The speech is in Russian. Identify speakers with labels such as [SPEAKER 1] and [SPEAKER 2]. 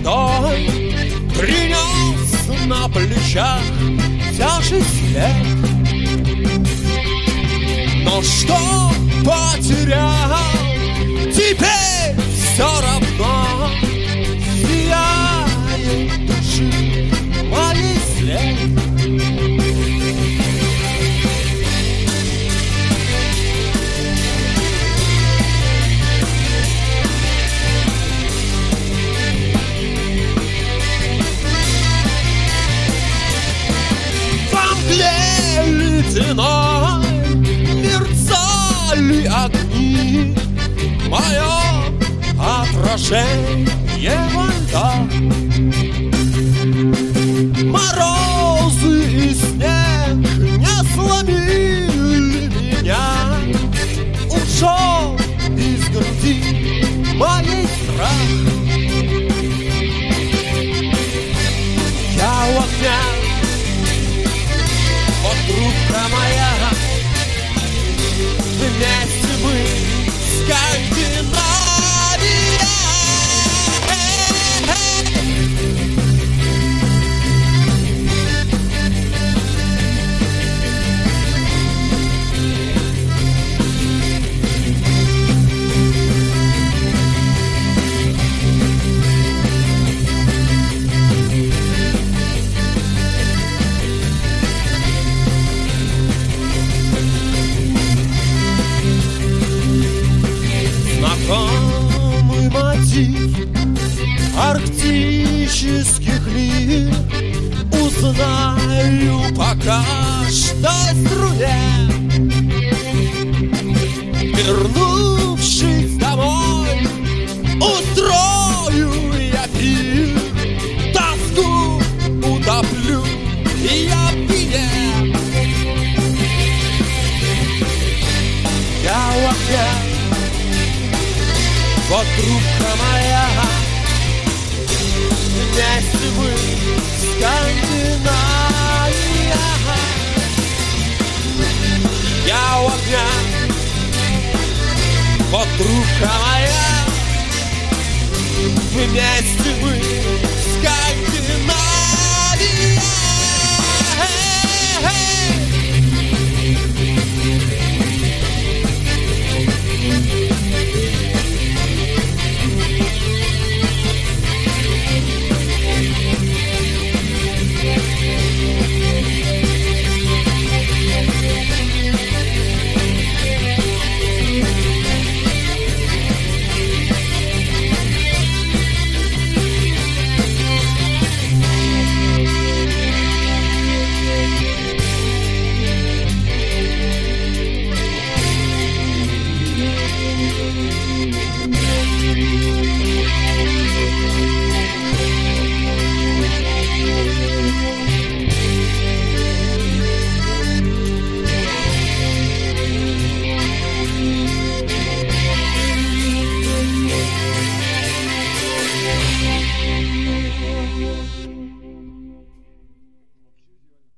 [SPEAKER 1] мечтой принес на плечах тяжесть лет. Но что потерял, теперь все равно сияет души моей след. Ледяной мерцали огни, мое отражение во льдах. Морозы и снег не сломили меня, ушел из груди моей страх. Я у огня, подруга моя, вместе мы Скандинавия. Знакомый мотив арктических лир узнаю по каждой струне. Вернувшись домой, устрою я пир, тоску утоплю я в вине. Я у огня, подруга моя, вместе мы Скандинавия. Я у огня, подруга моя, вместе мы Скандинавия.